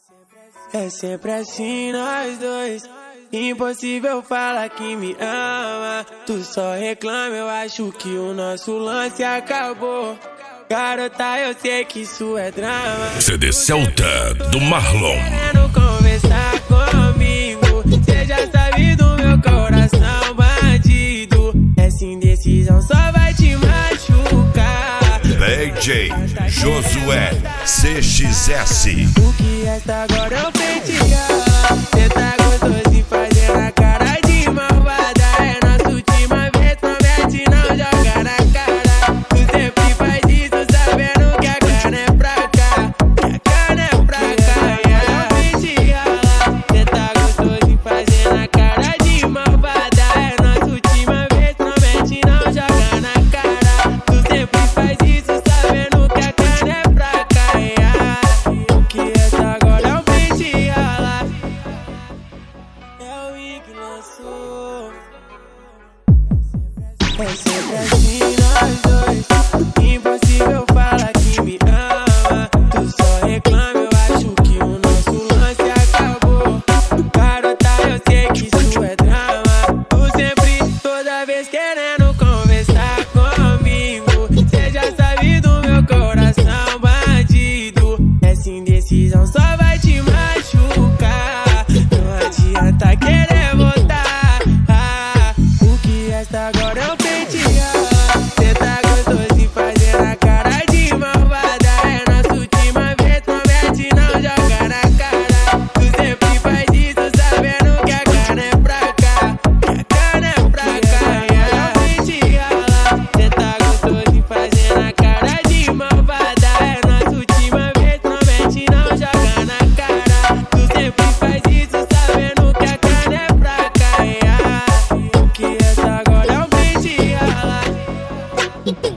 É sempre assim nós dois. Impossível falar que me ama. Tu só reclama, eu acho que o nosso lance acabou. Garota, eu sei que isso é drama. CD Celta do Marlon. Querendo conversar comigo, cê já sabe do meu coração bandido. Essa indecisão só vai te machucar. DJ Josué CXS. O que resta agora é o pentear. Cê tá gostoso e fazendo a cara de malvada. É nossa última vez, promete não joga na cara. Tu sempre faz isso sabendo que a cana é pra cá. Que a cana é pra cá, e aí eu pentear. Cê tá gostoso e fazendo a cara de malvada. É nossa última vez, promete não joga na cara. Tu sempre faz isso sabendo que a cana é pra cá, e aí o que resta agora é o pentear. É o I que lançou. É sempre assim nós dois. Impossível falar que me ama. Tu só reclama, eu acho que o nosso lance acabou. Garota, eu sei que isso é drama. Tu sempre, toda vez querendo conversar comigo. Cê já sabe do meu coração bandido. Essa indecisão só vai te machucar. Não adianta querer voltar. O que resta agora é o pentear. Cê tá gostoso e fazendo a cara de malvada. É nossa última vez, promete não joga na cara. Tu sempre faz isso sabendo que a cana é pra cá. Que a cana é pra cá, e aí eu pentear. Cê tá gostoso e fazendo a cara de malvada. É nossa última vez, promete não joga na cara. Tu sempre faz isso sabendo que a cana é pra cá, e aí o que resta agora é o pentear.